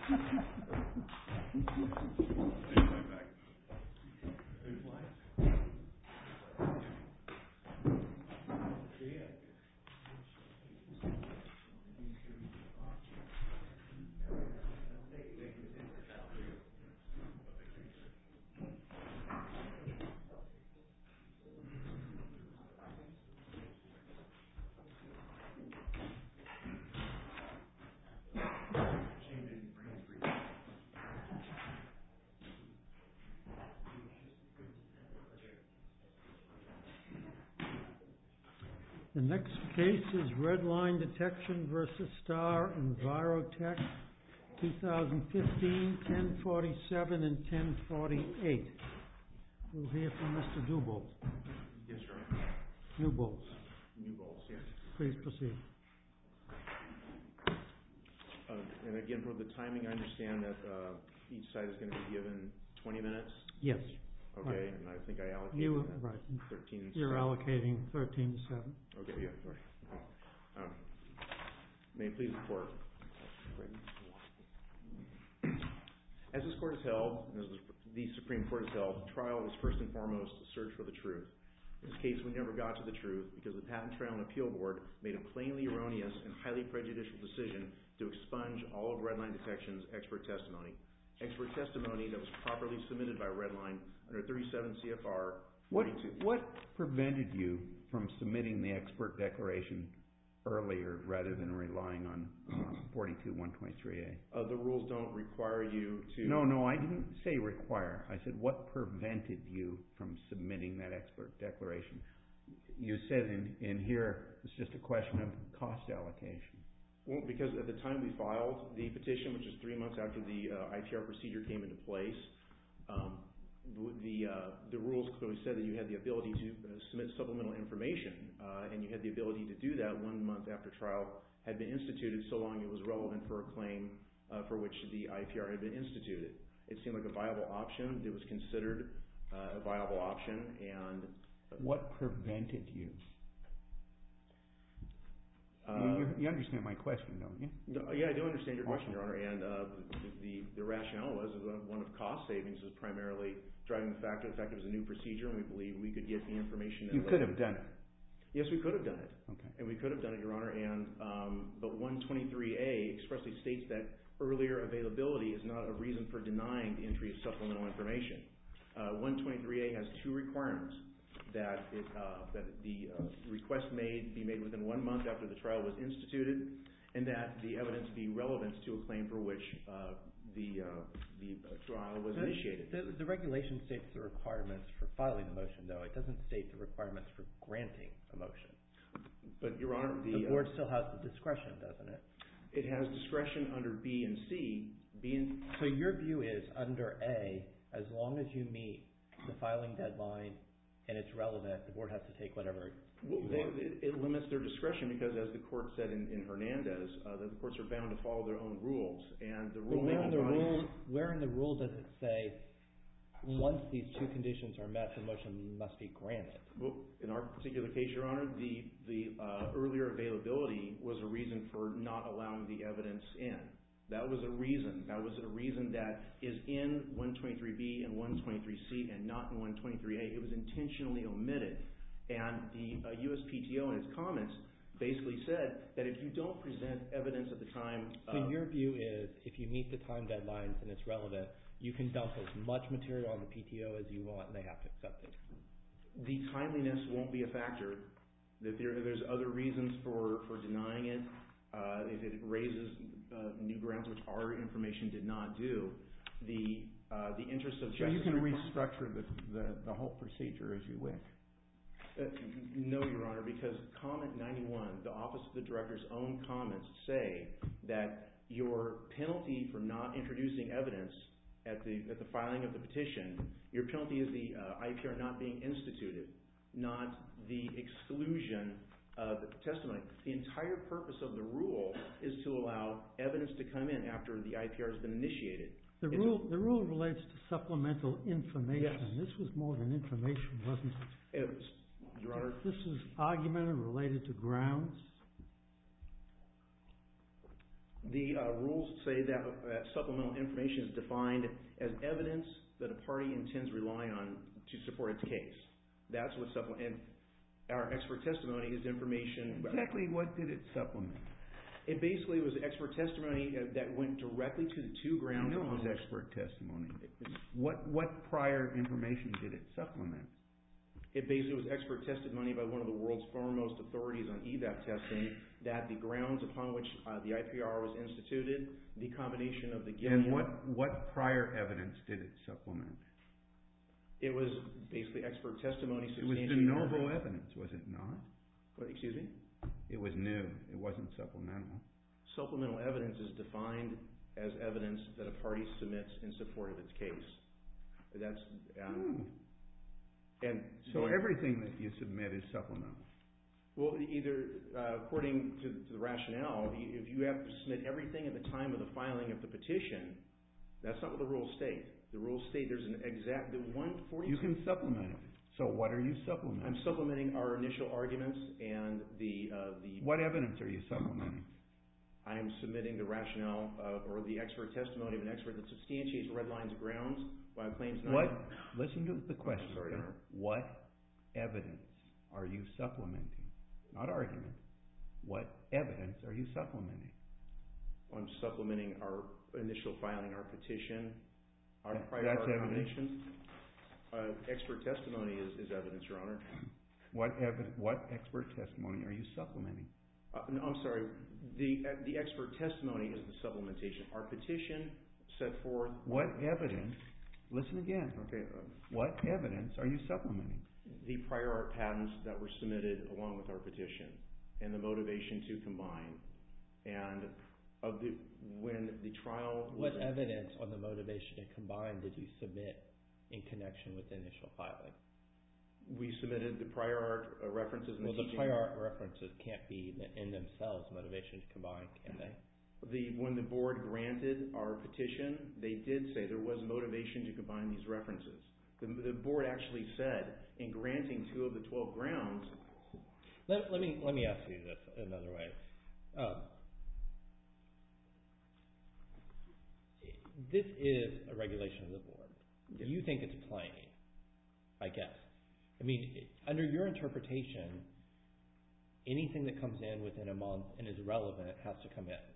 The next case is Red Line Detection versus Star Envirotech, 2015, 1047 and 1048. We'll hear from Mr. Newbold. Yes, sir. Newbold, Yes. please proceed. And again, for the timing, I understand that each side is going to be given 20 minutes. Yes. Okay, right. and I think I allocated Right. 13 and You're 7. allocating 13 to 7. Okay, yeah, sorry. May it please the Court. As this Court has held, and as the Supreme Court has held, trial is first and foremost a search for the truth. In this case, we never got to the truth because the Patent Trial and Appeal Board made a plainly erroneous and highly prejudicial decision to expunge all of Red Line Detection's expert testimony. Expert testimony that was properly submitted by Red Line under 37 CFR 42. What prevented you from submitting the expert declaration earlier rather than relying on 42-123A? The rules don't require you to... No, I didn't say require. I said what prevented you from submitting that expert declaration? You said in here it's just a question of cost allocation. Well, because at the time we filed the petition, which is 3 months after the IPR procedure came into place, the rules clearly said that you had the ability to submit supplemental information, and you had the ability to do that 1 month after trial had been instituted, so long it was relevant for a claim for which the IPR had been instituted. It seemed like a viable option. It was considered a viable option, and... What prevented you? You understand my question, don't you? No, yeah, I do understand your question, Your Honor, and the rationale was one of cost savings was primarily driving the fact that it was a new procedure, and we believe we could get the information... You could have done it. Yes, we could have done it. Okay. And we could have done it, Your Honor, and but 123A expressly states that earlier availability is not a reason for denying the entry of supplemental information. 123A has two requirements. That the request be made within 1 month after the trial was instituted, and that the evidence be relevant to a claim for which the trial was initiated. The regulation states the requirements for filing a motion, though. It doesn't state the requirements for granting a motion. But, Your Honor, the board still has the discretion, doesn't it? It has discretion under B and C. So your view is under A, as long as you meet the filing deadline and it's relevant, the board has to take whatever you want. It limits their discretion because, as the court said in Hernandez, the courts are bound to follow their own rules. And the where in the rule does it say once these two conditions are met, the motion must be granted? Well, in our particular case, Your Honor, the earlier availability was a reason for not allowing the evidence in. That was a reason. That was a reason that is in 123B and 123C and not in 123A. It was intentionally omitted. And the USPTO in its comments basically said that if you don't present evidence at the time... So your view is if you meet the time deadlines and it's relevant, you can dump as much material on the PTO as you want and they have to accept it? The timeliness won't be a factor. There's other reasons for denying it. If it raises new grounds, which our information did not do, the interest of justice... So you can restructure the whole procedure as you wish? No, Your Honor, because Comment 91, the Office of the Director's own comments say that your penalty for not introducing evidence at the filing of the petition, your penalty is the IPR not being instituted, not the exclusion of the testimony. The entire purpose of the rule is to allow evidence to come in after the IPR has been initiated. The rule relates to supplemental information. Yes. This was more than information, wasn't it? Your Honor. This is argument related to grounds. The rules say that supplemental information is defined as evidence that a party intends to rely on to support its case. That's what and our expert testimony is information. Exactly what did it supplement? It basically was expert testimony that went directly to the two grounds. I know it was expert testimony. What prior information did it supplement? It basically was expert testimony by one of the world's foremost authorities on EVAP testing that the grounds upon which the IPR was instituted, the combination of the And what prior evidence did it supplement? It was basically expert testimony. It was de novo evidence, was it not? What, excuse me? It was new. It wasn't supplemental. Supplemental evidence is defined as evidence that a party submits in support of its case. That's and so everything that you submit is supplemental. Well, either according to the rationale, if you have to submit everything at the time of the filing of the petition, that's not what the rules state. The rules state there's an exact 142. You can supplement it. So what are you supplementing? I'm supplementing our initial arguments and the. What evidence are you supplementing? I am submitting the rationale or the expert testimony of an expert that substantiates red lines of grounds while claims not. Listen to the question. Sorry, okay? What evidence are you supplementing? Not argument. What evidence are you supplementing? I'm supplementing our initial filing, our petition, our prior That's accommodations. Expert testimony is evidence, Your Honor. What expert testimony are you supplementing? No, I'm sorry. The expert testimony is the supplementation. Our petition set forth. What evidence? Listen again. Okay. What evidence are you supplementing? The prior art patents that were submitted along with our petition and the motivation to combine. And when the trial. What evidence on the motivation to combine did you submit in connection with the initial filing? We submitted the prior art references. Well, the prior art references can't be in themselves motivation to combine, can they? When the board granted our petition, they did say there was motivation to combine these references. The board actually said in granting 2 of the 12 grounds. Let me ask you this another way. This is a regulation of the board. Yes. You think it's plain, I guess. I mean, under your interpretation, anything that comes in within a month and is relevant has to come in.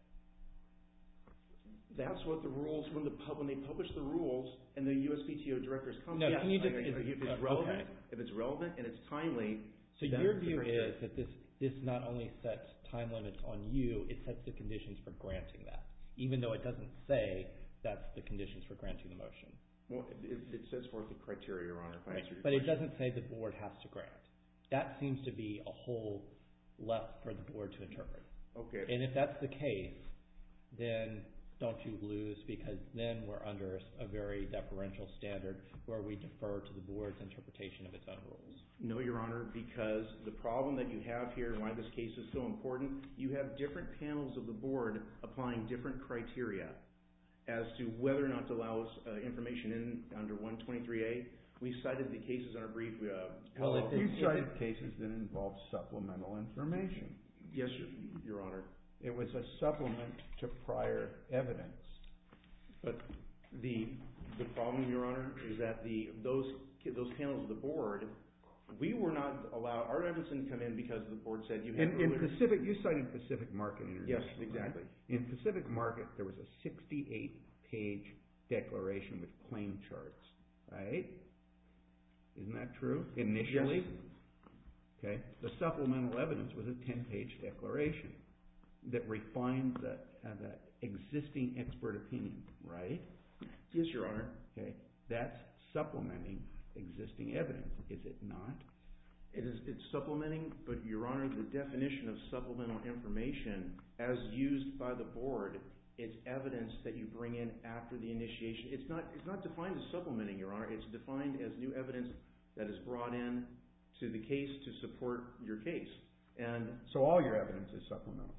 That's what the rules, when they publish the rules and the USPTO directors come. No, yes, can you just, if it's relevant, okay. If it's relevant and it's timely. So your view is that this not only sets time limits on you, it sets the conditions for granting that, even though it doesn't say that's the conditions for granting the motion. Well, it sets forth the criteria, Your Honor. Right. But it doesn't say the board has to grant. That seems to be a hole left for the board to interpret. Okay. And if that's the case, then don't you lose, because then we're under a very deferential standard where we defer to the board's interpretation of its own rules. No, Your Honor, because the problem that you have here and why this case is so important, you have different panels of the board applying different criteria as to whether or not to allow us information in under 123A. We cited the cases in our brief. You cited cases that involved supplemental information. Yes, Your Honor. It was a supplement to prior evidence. But the problem, Your Honor, is that those panels of the board, we were not allowed. Our evidence didn't come in because the board said you had. You cited Pacific Market International. Yes, exactly. Right? In Pacific Market, there was a 68-page declaration with claim charts. Right? Isn't that true? Initially. Yes. Okay. The supplemental evidence was a 10-page declaration that refined the existing expert opinion, right? Yes, Your Honor. Okay, that's supplementing existing evidence, is it not? It's supplementing, but Your Honor, the definition of supplemental information as used by the board, it's evidence that you bring in after the initiation. It's not defined as supplementing, Your Honor. It's defined as new evidence that is brought in to the case to support your case. And so all your evidence is supplemental.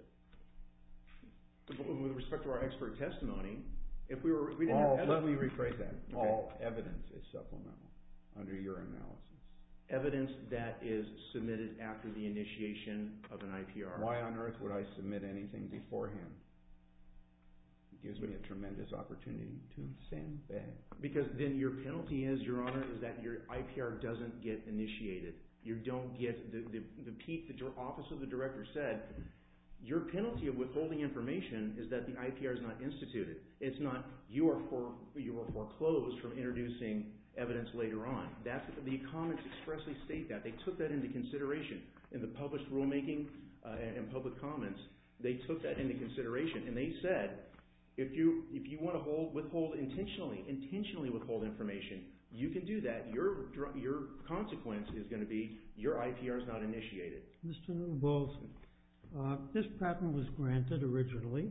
With respect to our expert testimony, let me rephrase that. Okay. All evidence is supplemental under your analysis. Evidence that is submitted after the initiation of an IPR. Why on earth would I submit anything beforehand? It gives me a tremendous opportunity to sandbag. Because then your penalty is, Your Honor, is that your IPR doesn't get initiated. You don't get the peak that your Office of the Director said. Your penalty of withholding information is that the IPR is not instituted. It's not you are foreclosed from introducing evidence later on. That's the comments expressly state that. They took that into consideration in the published rulemaking and public comments. They took that into consideration, and they said if you want to withhold intentionally withhold information, you can do that. Your consequence is going to be your IPR is not initiated. Mr. Newbolz, this patent was granted originally.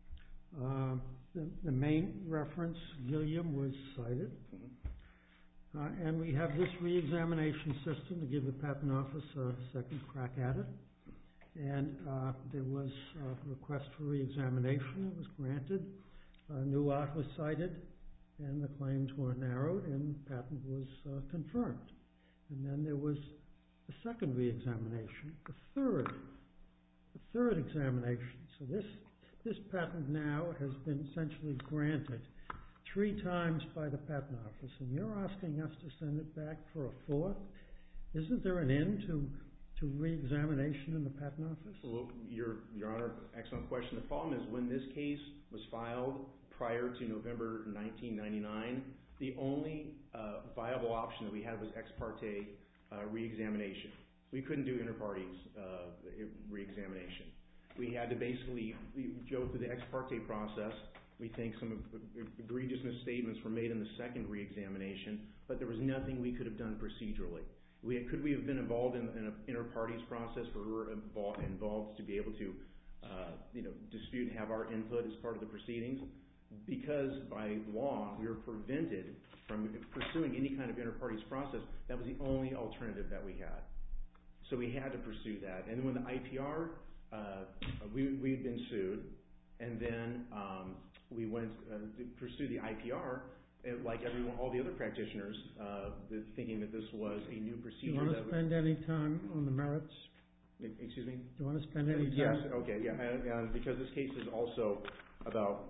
The main reference, Gilliam, was cited. And we have this re-examination system to give the Patent Office a second crack at it. And there was a request for re-examination. It was granted. New art was cited, and the claims were narrowed, and the patent was confirmed. And then there was a second re-examination, a third examination. So this patent now has been essentially granted 3 times by the Patent Office, and you're asking us to send it back for a 4th? Isn't there an end to re-examination in the Patent Office? Well, Your Honor, excellent question. The problem is when this case was filed prior to November 1999, the only viable option that we had was ex parte re-examination. We couldn't do inter-parties re-examination. We had to basically go through the ex parte process. We think some egregious misstatements were made in the second re-examination, but there was nothing we could have done procedurally. Could we have been involved in an inter-parties process where we were involved to be able to dispute and have our input as part of the proceedings? Because by law, we were prevented from pursuing any kind of inter-parties process. That was the only alternative that we had. So we had to pursue that. And when the IPR, we had been sued, and then we went to pursue the IPR, like all the other practitioners, thinking that this was a new procedure. Do you want to spend any time on the merits? Excuse me? Do you want to spend any time? Yes, okay, yeah. And because this case is also about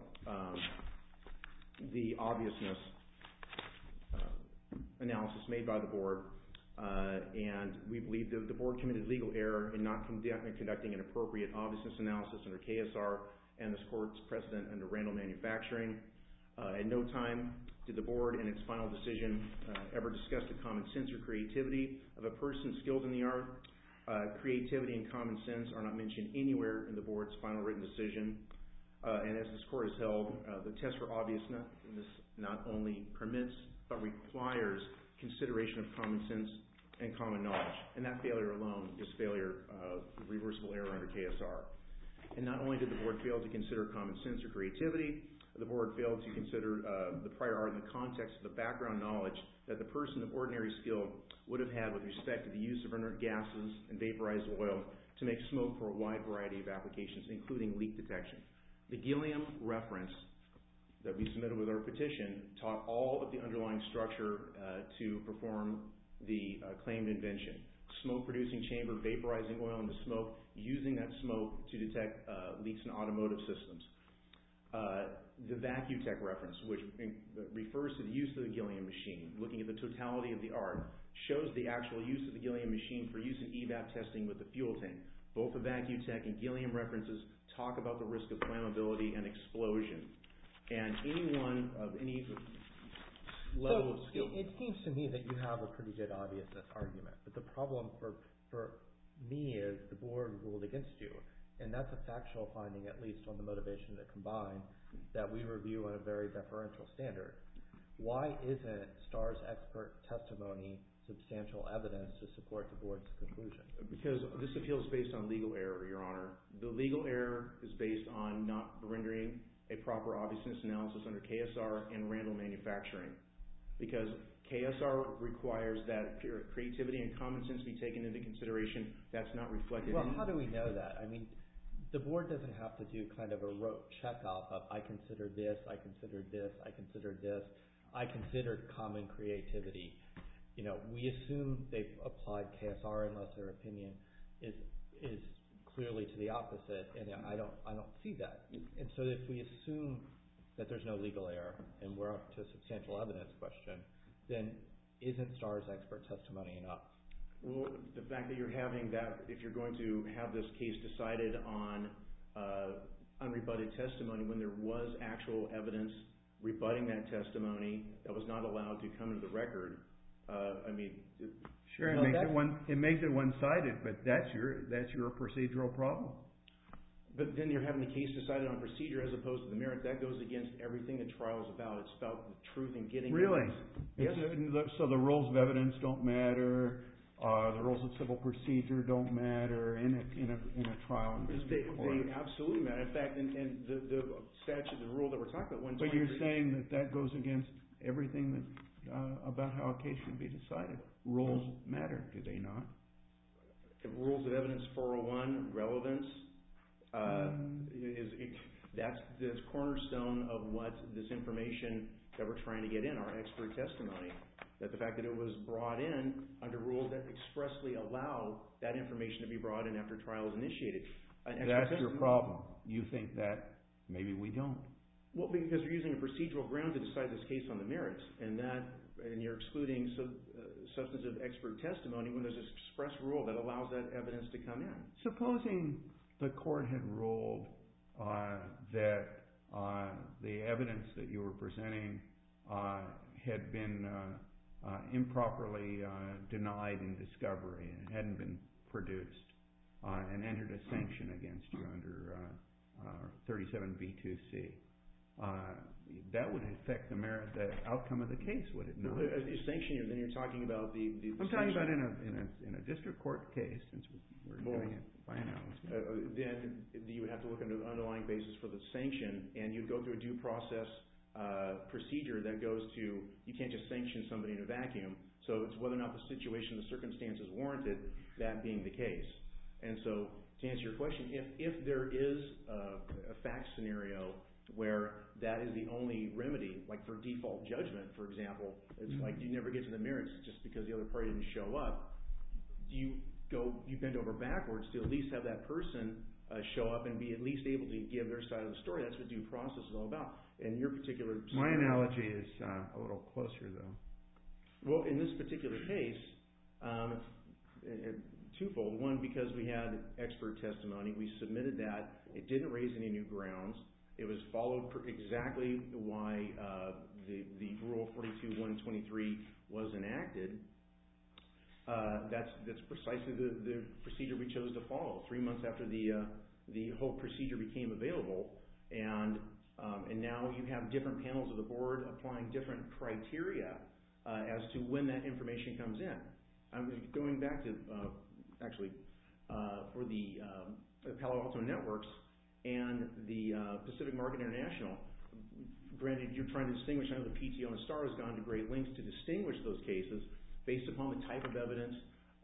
the obviousness analysis made by the board, and we believe that the board committed legal error in not conducting an appropriate obviousness analysis under KSR and this court's precedent under Randall Manufacturing. At no time did the board in its final decision ever discuss the common sense or creativity of a person skilled in the art. Creativity and common sense are not mentioned anywhere in the board's final written decision. And as this court has held, the test for obviousness not only permits but requires consideration of common sense and common knowledge. And that failure alone is reversible error under KSR. And not only did the board fail to consider common sense or creativity, the board failed to consider the prior art in the context of the background knowledge that the person of ordinary skill would have had with respect to the use of inert gases and vaporized oil to make smoke for a wide variety of applications, including leak detection. The Gilliam reference that we submitted with our petition taught all of the underlying structure to perform the claimed invention. Smoke-producing chamber, vaporizing oil into smoke, using that smoke to detect leaks in automotive systems. The Vacutech reference, which refers to the use of the Gilliam machine, looking at the totality of the art, shows the actual use of the Gilliam machine for use in evap testing with the fuel tank. Both the Vacutech and Gilliam references talk about the risk of flammability and explosion. And anyone of any level of skill... It seems to me that you have a pretty good obviousness argument, but the problem for me is the board ruled against you. And that's a factual finding, at least on the motivation to combine, that we review on a very deferential standard. Why isn't Starr's expert testimony substantial evidence to support the board's conclusion? Because this appeal is based on legal error, Your Honor. The legal error is based on not rendering a proper obviousness analysis under KSR and Randall Manufacturing. Because KSR requires that creativity and common sense be taken into consideration. That's not reflected in... Well, how do we know that? I mean, the board doesn't have to do kind of a rote checkoff of I considered this, I considered this, I considered this, I considered common creativity. You know, we assume they've applied KSR unless their opinion is clearly to the opposite, and I don't see that. And so if we assume that there's no legal error and we're up to a substantial evidence question, then isn't Starr's expert testimony enough? Well, the fact that you're having that, if you're going to have this case decided on unrebutted testimony when there was actual evidence rebutting that testimony that was not allowed to come into the record, Sure, it makes it one-sided, but that's your procedural problem. But then you're having the case decided on procedure as opposed to the merit. That goes against everything the trial is about. It's about the truth and getting Really? evidence. Yes. So the rules of evidence don't matter. The rules of civil procedure don't matter in a trial in district court. They absolutely matter. In fact, and the statute, the rule that we're talking about, 123. But you're saying that goes against everything that about how a case should be decided. Rules matter, do they not? Rules of evidence 401, relevance, that's the cornerstone of what this information that we're trying to get in, our expert testimony. That the fact that it was brought in under rules that expressly allow that information to be brought in after trial is initiated. That's your problem. You think that, maybe we don't. Well, because you're using a procedural ground to decide this case on the merits, and you're excluding substantive expert testimony when there's an express rule that allows that evidence to come in. Supposing the court had ruled that the evidence that you were presenting had been improperly denied in discovery and hadn't been produced and entered a sanction against you under 37B2C. That would affect the outcome of the case, would it not? Sanction, then you're talking about the I'm talking about in a district court case, since we're doing it by analogy. Then you would have to look into the underlying basis for the sanction, and you'd go through a due process procedure that goes to, you can't just sanction somebody in a vacuum. So it's whether or not the situation, the circumstances warranted that being the case. And so to answer your question, if there is a fact scenario where that is the only remedy, like for default judgment, for example, it's like you never get to the merits just because the other party didn't show up. You bend over backwards to at least have that person show up and be at least able to give their side of the story. That's what due process is all about. In your particular My analogy is a little closer, though. Well, in this particular case, twofold. One, because we had expert testimony, we submitted that. It didn't raise any new grounds. It was followed exactly why the Rule 42.123 was enacted. That's precisely the procedure we chose to follow. 3 months after the whole procedure became available, and now you have different panels of the board applying different criteria as to when that information comes in. I'm going back to for the Palo Alto Networks and the Pacific Market International. Granted, you're trying to distinguish. I know the PTO and STAR has gone to great lengths to distinguish those cases based upon the type of evidence,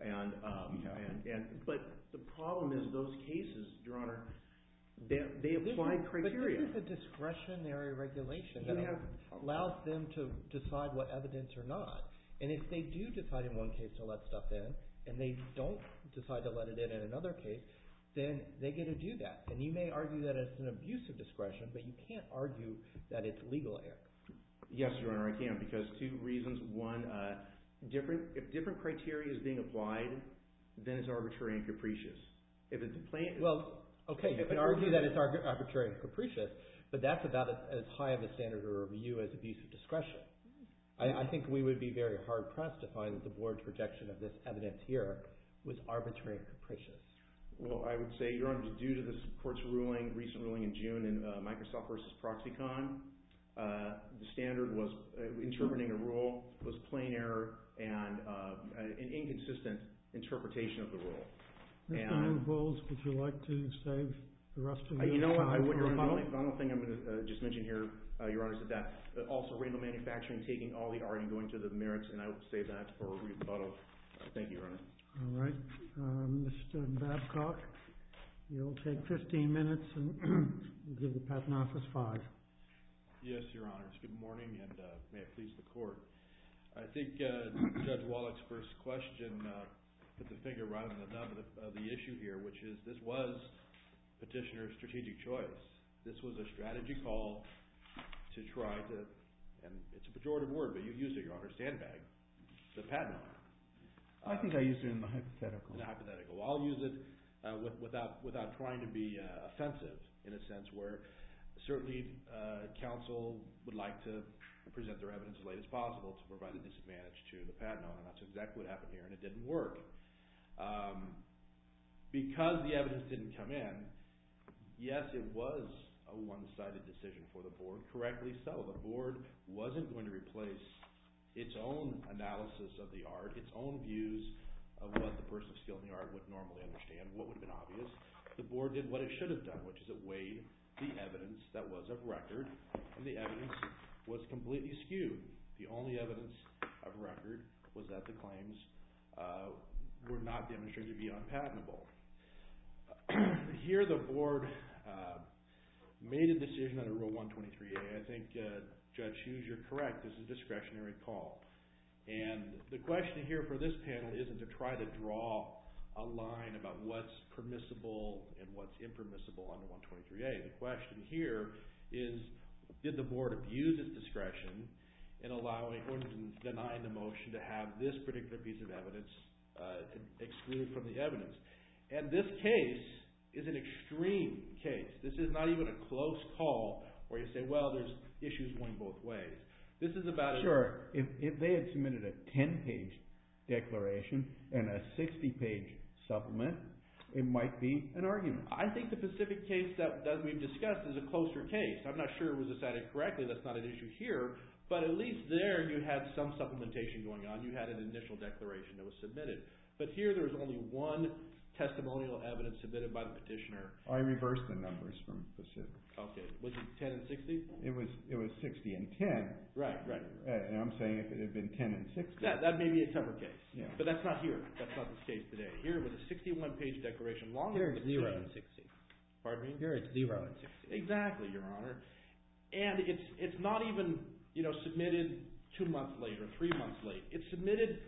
but the problem is those cases, Your Honor, they applied criteria. But this is a discretionary regulation that allows them to decide what evidence or not. And if they do decide in one case to let stuff in, and they don't decide to let it in another case, then they get to do that. And you may argue that it's an abuse of discretion, but you can't argue that it's legal error. Yes, Your Honor, I can, because two reasons. One, if different criteria is being applied, then it's arbitrary and capricious. If it's okay, you can argue that it's arbitrary and capricious, but that's about as high of a standard of review as abuse of discretion. I think we would be very hard-pressed to find that the board's rejection of this evidence here was arbitrary and capricious. Well, I would say, Your Honor, due to this court's recent ruling in June in Microsoft versus Proxicon, the standard was interpreting a rule was plain error and an inconsistent interpretation of the rule. Mr. Bowles, would you like to save the rest of your time? You know what? I would, Your Honor. The final thing I'm going to just mention here, Your Honor, is that also Randall Manufacturing taking all the art and going to the merits, and I will save that for rebuttal. Thank you, Your Honor. All right. Mr. Babcock, you'll take 15 minutes and we'll give the Patent Office 5. Yes, Your Honors. Good morning, and may it please the Court. I think Judge Wallach's first question put the finger right on the nub of the issue here, which is this was petitioner's strategic choice. This was a strategy call to try to, and it's a pejorative word, but you use it, Your Honor, sandbag the patent owner. I think I used it in the hypothetical. In the hypothetical. Well, I'll use it without trying to be offensive, in a sense where certainly counsel would like to present their evidence as late as possible to provide a disadvantage to the patent owner. That's exactly what happened here, and it didn't work. Because the evidence didn't come in, yes, it was a one-sided decision for the board, correctly so. The board wasn't going to replace its own analysis of the art, its own views of what the person of skill in the art would normally understand, what would have been obvious. The board did what it should have done, which is it weighed the evidence that was of record, and the evidence was completely skewed. The only evidence of record was that the claims were not demonstrated to be unpatentable. Here the board made a decision under Rule 123A. I think, Judge Hughes, you're correct. This is a discretionary call. And the question here for this panel isn't to try to draw a line about what's permissible and what's impermissible under 123A. The question here is, did the board abuse its discretion in allowing or denying the motion to have this particular piece of evidence excluded from the evidence? And this case is an extreme case. This is not even a close call where you say, well, there's issues going both ways. This is about Sure. If they had submitted a 10-page declaration and a 60-page supplement, it might be an argument. I think the Pacific case that we've discussed is a closer case. I'm not sure it was decided correctly. That's not an issue here. But at least there you had some supplementation going on. You had an initial declaration that was submitted. But here there was only one testimonial evidence submitted by the petitioner. I reversed the numbers from Pacific. Okay. Was it 10 and 60? It was 60 and 10. Right. And I'm saying if it had been 10 and 60. That may be a tougher case. Yeah. But that's not here. That's not this case today. Here it was a 61-page declaration. Here it's 0 and 60. Pardon me? Here it's 0 and 60. Exactly, Your Honor. And it's not even submitted 2 months late or 3 months late. It's submitted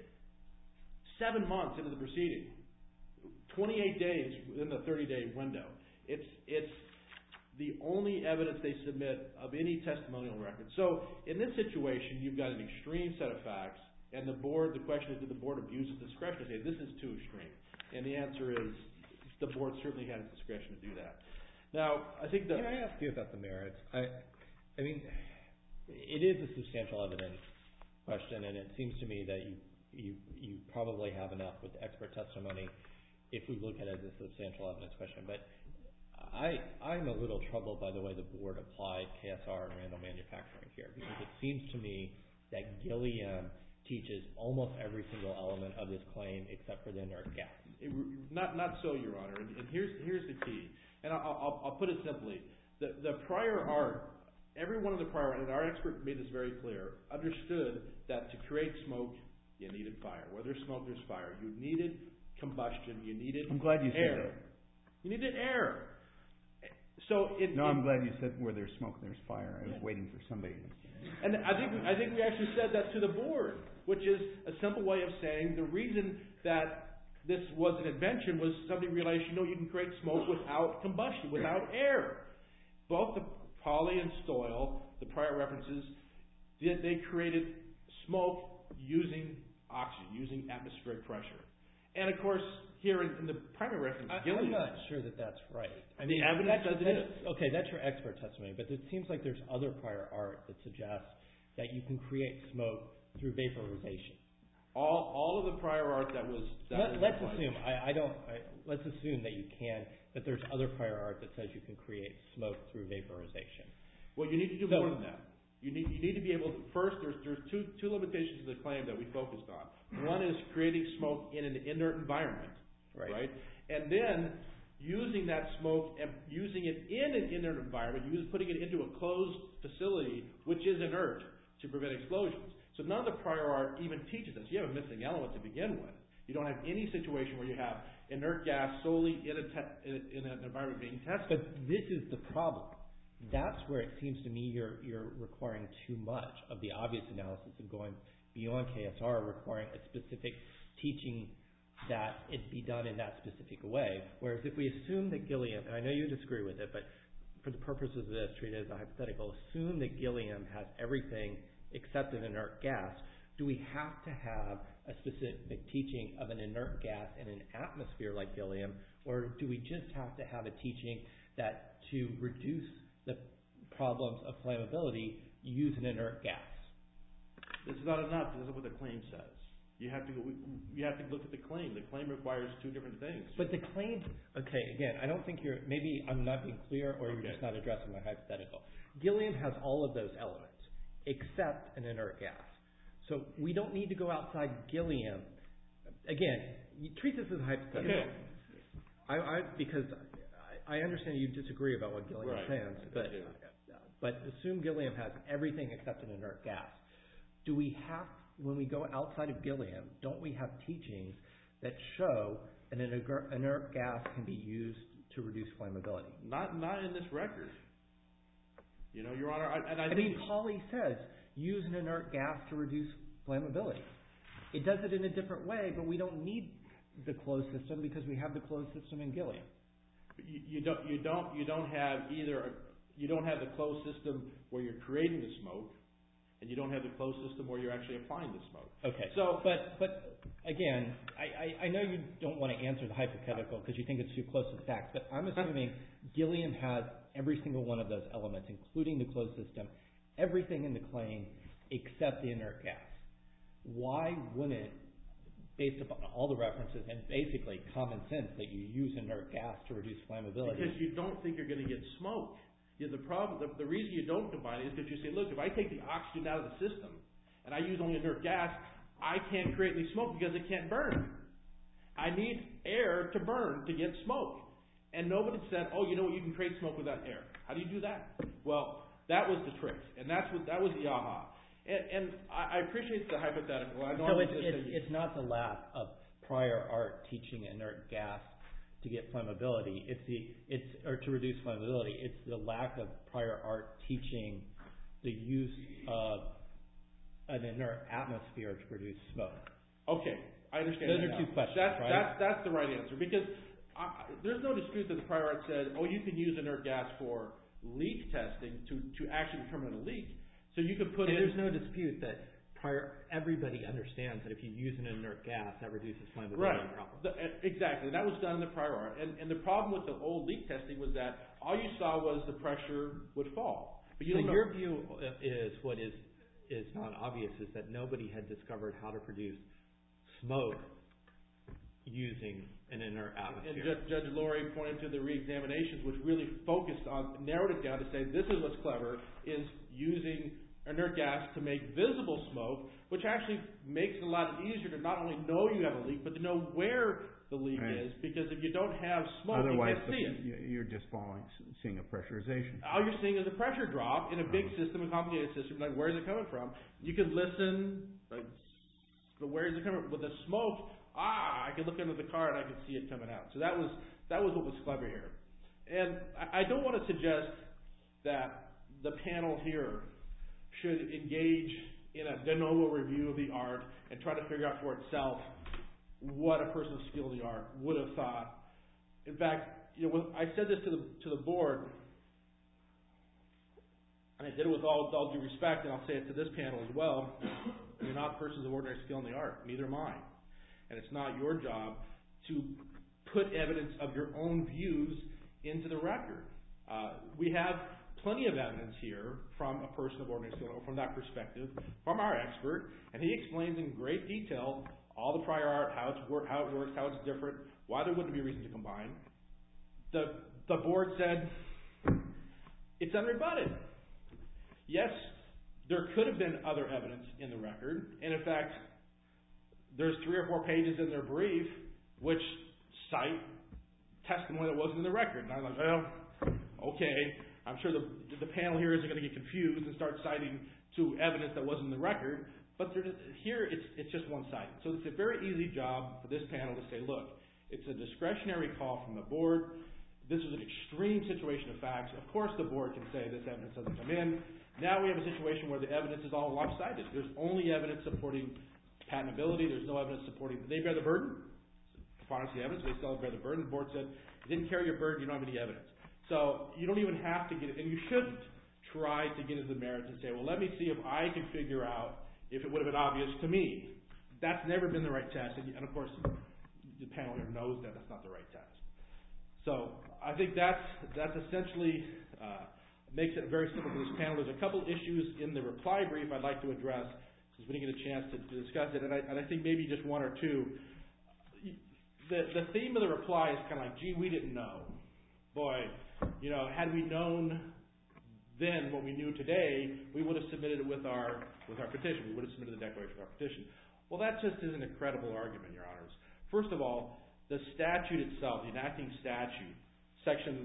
7 months into the proceeding. 28 days within the 30-day window. It's the only evidence they submit of any testimonial record. So in this situation, you've got an extreme set of facts, and the question is, did the board abuse its discretion to say this is too extreme? And the answer is the board certainly had its discretion to do that. Now, I think that... Can I ask you about the merits? I mean, it is a substantial evidence question, and it seems to me that you probably have enough with expert testimony if we look at it as a substantial evidence question. But I'm a little troubled by the way the board applied KSR and random manufacturing here, because it seems to me that Gilliam teaches almost every single element of this claim except for the inert gas. Not so, Your Honor. And here's the key. And I'll put it simply. The prior art, every one of the prior art, and our expert made this very clear, understood that to create smoke, you needed fire. Where there's smoke, there's fire. You needed combustion. You needed I'm glad you air. said that. You needed air. I'm glad you said where there's smoke, there's fire. I was waiting for somebody to say that. And I think we actually said that to the board, which is a simple way of saying the reason that this was an invention was somebody realized, you can create smoke without combustion, without air. Both the Pauli and Stoyle, the prior references, they created smoke using oxygen, using atmospheric pressure. And of course, here in the primary reference, Gilliam. I'm not sure that that's right. The evidence says it is. Okay, that's your expert testimony, but it seems like there's other prior art that suggests that you can create smoke through vaporization. All of the prior art that was... Let's assume, let's assume that you can, that there's other prior art that says you can create smoke through vaporization. Well, you need to do more than that. You need to be able to... First, there's two limitations to the claim that we focused on. One is creating smoke in an inert environment, right? And then using that smoke and using it in an inert environment, putting it into a closed facility, which is inert, to prevent explosions. So none of the prior art even teaches us. You have a missing element to begin with. You don't have any situation where you have inert gas solely in an environment being tested. But this is the problem. That's where it seems to me you're requiring too much of the obvious analysis of going beyond KSR, requiring a specific teaching that it be done in that specific way. Whereas if we assume that Gilliam, and I know you disagree with it, but for the purposes of this, treat it as a hypothetical. Assume that Gilliam has everything except an inert gas. Do we have to have a specific teaching of an inert gas in an atmosphere like Gilliam, or do we just have to have a teaching that to reduce the problems of flammability, use an inert gas? This is not enough. This is what the claim says. You have to look at the claim. The claim requires two different things. But the claim, okay, again, I don't think maybe I'm not being clear, or you're just not addressing my hypothetical. Gilliam has all of those elements except an inert gas. So we don't need to go outside Gilliam. Again, you treat this as a hypothetical. Okay. Because I understand you disagree about what Gilliam stands, but assume Gilliam has everything except an inert gas. Do we have, when we go outside of Gilliam, don't we have teachings that show an inert gas can be used to reduce flammability? Not in this record. You know, Your Honor, I mean, Pauli says use an inert gas to reduce flammability. It does it in a different way, but we don't need the closed system because we have the closed system in Gilliam. You don't have the closed system where you're creating the smoke, and you don't have the closed system where you're actually applying the smoke. Okay. So, but again, I know you don't want to answer the hypothetical because you think it's too close to the facts, but I'm assuming Gilliam has every single one of those elements, including the closed system, everything in the claim except the inert gas. Why wouldn't, based upon all the references and basically common sense, that you use inert gas to reduce flammability? Because you don't think you're going to get smoke. The reason you don't combine it is because you say, look, if I take the oxygen out of the system and I use only inert gas, I can't create any smoke because it can't burn. I need air to burn to get smoke. And nobody said, oh, you know what, you can create smoke without air. How do you do that? Well, that was the trick, and that was the aha. And I appreciate the hypothetical. So it's not the lack of prior art teaching inert gas to get flammability. Or to reduce flammability. It's the lack of prior art teaching the use of an inert atmosphere to produce smoke. Okay, I understand. Those are two questions, right? That's the right answer, because there's no dispute that the prior art said, oh, you can use inert gas for leak testing to actually determine a leak. So you could put in... There's no dispute that everybody understands that if you use an inert gas, that reduces flammability problem. Exactly. That was done in the prior art. And the problem with the old leak testing was that all you saw was the pressure would fall. But your view is what is not obvious is that nobody had discovered how to produce smoke using an inert atmosphere. And Judge Lori pointed to the reexaminations, which really focused on, narrowed it down to say this is what's clever, is using inert gas to make visible smoke, which actually makes it a lot easier to not only know you have a leak, but to know where the leak is, because if you don't have smoke, otherwise, you can't see it. You're just seeing a pressurization. All you're seeing is a pressure drop in a big system, a complicated system. Like, where is it coming from? You can listen, but where is it coming from? With the smoke, I can look under the car and I can see it coming out. So that was what was clever here. And I don't want to suggest that the panel here should engage in a de novo review of the art and try to figure out for itself what a person of skill in the art would have thought. In fact, I said this to the board, and I did it with all due respect, and I'll say it to this panel as well. You're not persons of ordinary skill in the art. Neither am I. And it's not your job to put evidence of your own views into the record. We have plenty of evidence here from a person of ordinary skill, or from that perspective, from our expert, and he explains in great detail all the prior art, how it works, how it's different, why there wouldn't be a reason to combine. The board said it's unrebutted. Yes, there could have been other evidence in the record, and in fact, there's 3 or 4 pages in their brief which cite testimony that wasn't in the record. And I'm like, well, okay, I'm sure the panel here isn't going to get confused and start citing to evidence that wasn't in the record, but here it's just one-sided. So it's a very easy job for this panel to say, look, it's a discretionary call from the board. This is an extreme situation of facts. Of course the board can say this evidence doesn't come in. Now we have a situation where the evidence is all lopsided. There's only evidence supporting patentability. There's no evidence supporting they bear the burden. Upon the evidence, they still bear the burden. The board said, you didn't carry your burden, you don't have any evidence. So you don't even have to get it, and you shouldn't try to get into the merits and say, well, let me see if I can figure out if it would have been obvious to me. That's never been the right test, and of course, the panel here knows that that's not the right test. So I think that's essentially makes it very simple for this panel. There's a couple issues in the reply brief I'd like to address since we didn't get a chance to discuss it, and I think maybe just one or two. The theme of the reply is kind of like, gee, we didn't know. Boy, had we known then what we knew today, we would have submitted it with our petition. We would have submitted the declaration with our petition. Well, that just isn't a credible argument, Your Honors. First of all, the statute itself, the enacting statute, section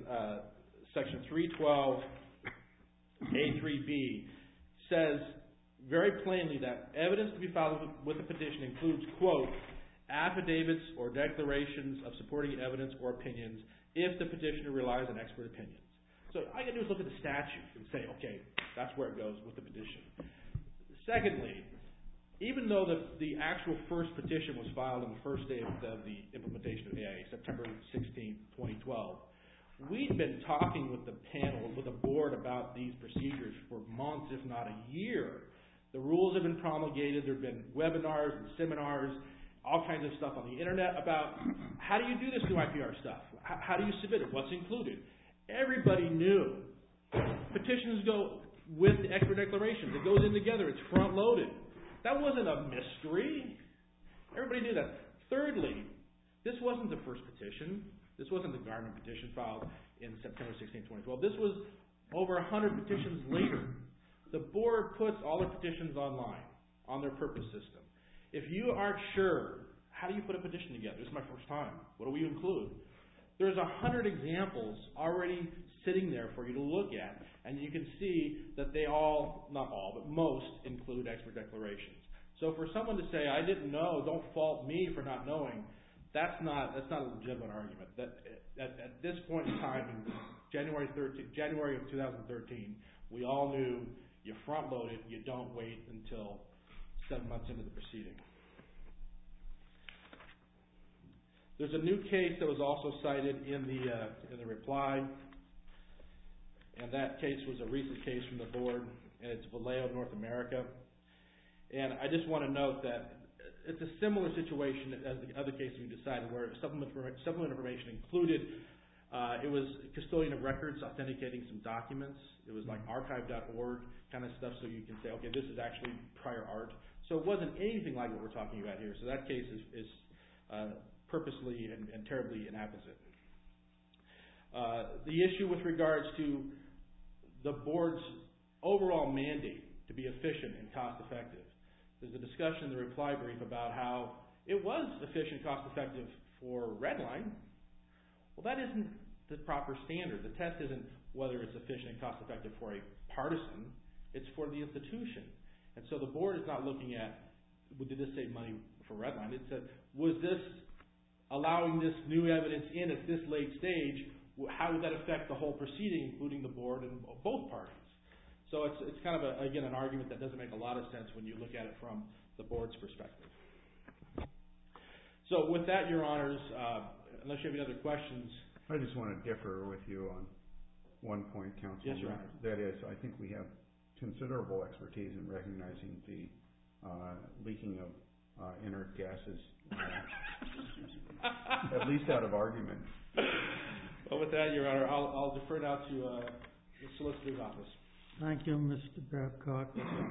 312A3B, says very plainly that evidence to be filed with a petition includes, quote, affidavits or declarations of supporting evidence or opinions if the petitioner relies on expert opinions. So all you got to do is look at the statute and say, okay, that's where it goes with the petition. Secondly, even though the actual first petition was filed on the first day of the implementation of AIA, September 16, 2012, we'd been talking with the panel, with the board about these procedures for months, if not a year. The rules have been promulgated. There have been webinars and seminars, all kinds of stuff on the internet about how do you do this new IPR stuff? How do you submit it? What's included? Everybody knew. Petitions go with the expert declarations. It goes in together. It's front-loaded. That wasn't a mystery. Everybody knew that. Thirdly, this wasn't the first petition. This wasn't the Gardner petition filed in September 16, 2012. This was over 100 petitions later. The board puts all their petitions online on their purpose system. If you aren't sure, how do you put a petition together? This is my first time. What do we include? There's 100 examples already sitting there for you to look at, and you can see that they all, not all, but most include expert declarations. So for someone to say, I didn't know, don't fault me for not knowing, that's not a legitimate argument. That at this point in time, in January of 2013, we all knew you front load it, you don't wait until 7 months into the proceeding. There's a new case that was also cited in the reply, and that case was a recent case from the board, and it's Vallejo, North America. And I just want to note that it's a similar situation as the other case we decided, where supplemental information included. It was custodian of records authenticating some documents. It was like archive.org kind of stuff, so you can say, okay, this is actually prior art. So it wasn't anything like what we're talking about here. So that case is purposely and terribly inapposite. The issue with regards to the board's overall mandate to be efficient and cost effective. There's a discussion in the reply brief about how it was efficient, cost effective for Redline. Well, that isn't the proper standard. The test isn't whether it's efficient and cost effective for a partisan. It's for the institution. And so the board is not looking at, did this save money for Redline? It said, was this allowing this new evidence in at this late stage, how would that affect the whole proceeding, including the board and both parties? So it's kind of, again, an argument that doesn't make a lot of sense when you look at it from the board's perspective. So with that, Your Honors, unless you have any other questions. I just want to differ with you on one point, Counsel. Yes, Your Honor. That is, I think we have considerable expertise in recognizing the leaking of inert gases, at least out of argument. Well, with that, Your Honor, I'll defer now to the Solicitor's Office. Thank you, Mr. Babcock.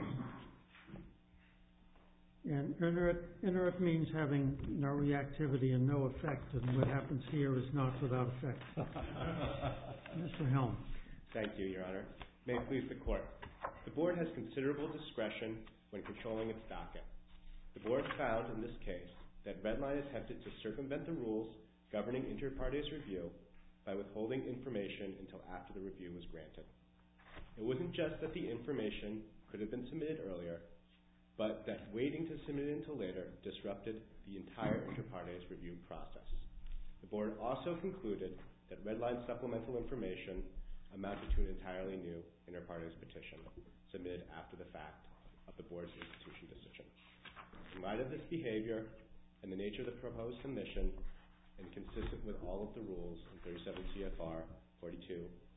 And inert means having no reactivity and no effect, and what happens here is not without effect. Mr. Helm. Thank you, Your Honor. May it please the Court. The Board has considerable discretion when controlling its docket. The Board found in this case that Redline attempted to circumvent the rules governing inter partes review by withholding information until after the review was granted. It wasn't just that the information could have been submitted earlier, but that waiting to submit it until later disrupted the entire inter partes review process. The Board also concluded that Redline's supplemental information amounted to an entirely new inter partes petition submitted after the fact of the Board's institution decision. In light of this behavior and the nature of the proposed submission, and consistent with all of the rules in 37 CFR 42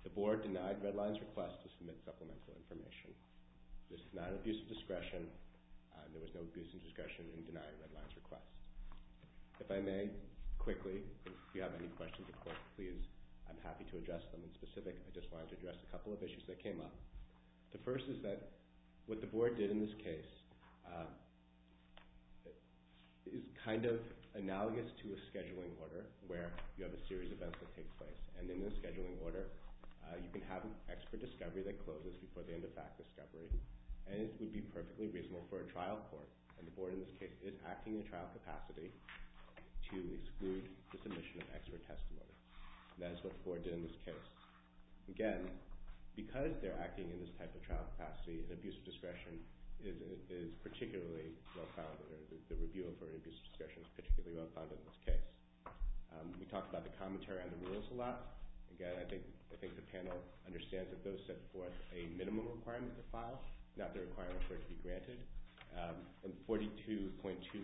The board denied Redline's request to submit supplemental information. This is not an abuse of discretion. There was no abuse of discretion in denying Redline's request. If I may, quickly, if you have any questions, of course, please, I'm happy to address them in specific. I just wanted to address a couple of issues that came up. The first is that what the board did in this case is kind of analogous to a scheduling order where you have a series of events that take place. And in the scheduling order, you can have an expert discovery that closes before the end of fact discovery. And it would be perfectly reasonable for a trial court, and the board in this case is acting in trial capacity, to exclude the submission of expert testimony. And that is what the board did in this case. Again, because they're acting in this type of trial capacity, an abuse of discretion is particularly well-founded, or the review for an abuse of discretion is particularly well-founded in this case. We talked about the commentary on the rules a lot. Again, I think the panel understands that those set forth a minimum requirement to file, not the requirement for it to be granted. And 42.20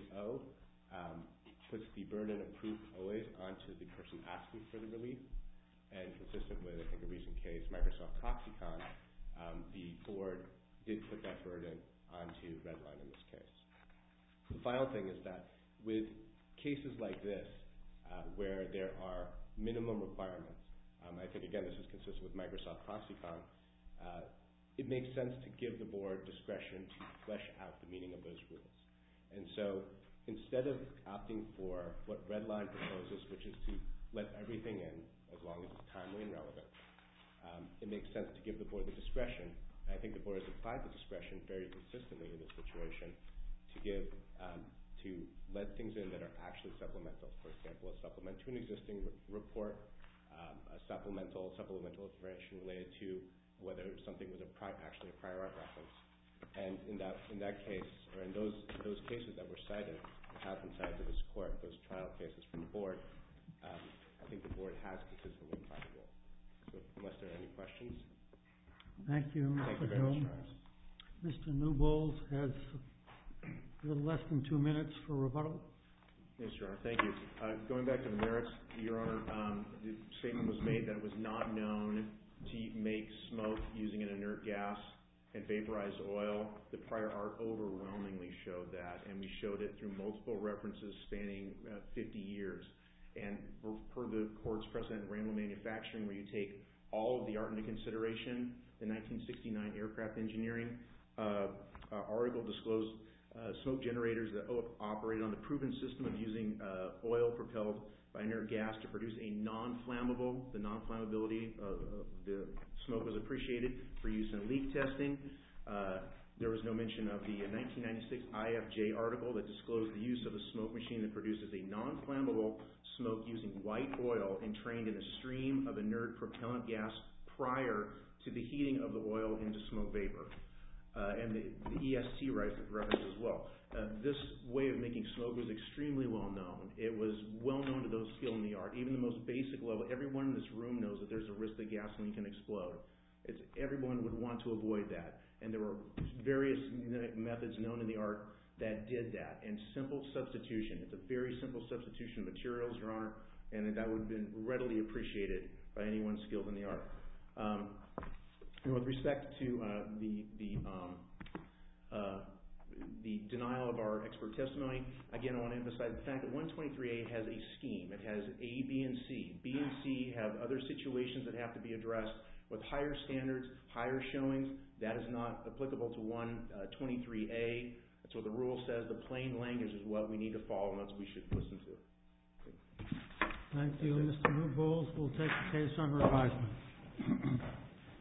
puts the burden of proof always onto the person asking for the relief. And consistent with, I think, a recent case, Microsoft Proxicon, the board did put that burden onto Redline in this case. The final thing is that with cases like this, where there are minimum requirements, I think, again, this is consistent with Microsoft Proxicon, it makes sense to give the board discretion to flesh out the meaning of those rules. And so instead of opting for what Redline proposes, which is to let everything in as long as it's timely and relevant, it makes sense to give the board the discretion. And I think the board has applied the discretion very consistently in this situation to let things in that are actually supplemental. For example, a supplement to an existing report, a supplemental information related to whether something was actually a prior art reference. And in that case, or in those cases that were cited, that have been cited to this court, those trial cases from the board, I think the board has consistently applied the rule. So unless there are any questions. Thank you, Mr. Thank you very Hill. much, Mr. Newbolz has a little less than 2 minutes for rebuttal. Yes, Your Honor. Thank you. Going back to the merits, Your Honor, the statement was made that it was not known to make smoke using an inert gas and vaporized oil. The prior art overwhelmingly showed that, and we showed it through multiple references spanning 50 years. And per the court's precedent in Randall Manufacturing, where you take all of the art into consideration, the 1969 aircraft engineering article disclosed smoke generators that operate on the proven system of using oil propelled by inert gas to produce a non-flammable. The non-flammability of the smoke was appreciated for use in leak testing. There was no mention of the 1996 IFJ article that disclosed the use of a smoke machine that produces a non-flammable smoke using white oil entrained in a stream of inert propellant gas prior to the heating of the oil into smoke vapor. And the EST reference as well. This way of making smoke was extremely well known. It was well known to those skilled in the art. Even the most basic level, everyone in this room knows that there's a risk that gasoline can explode. Everyone would want to avoid that. And there were various methods known in the art that did that. And simple substitution. It's a very simple substitution of materials, Your Honor, and that would have been readily appreciated by anyone skilled in the art. And with respect to the denial of our expert testimony, again, I want to emphasize the fact that 123A has a scheme. It has A, B, and C. B and C have other situations that have to be addressed with higher standards, higher showings. That is not applicable to 123A. That's what the rule says. The plain language is what we need to follow, and that's what we should listen to. Thank you, Mr. Newbolz. We'll take the case under advisement.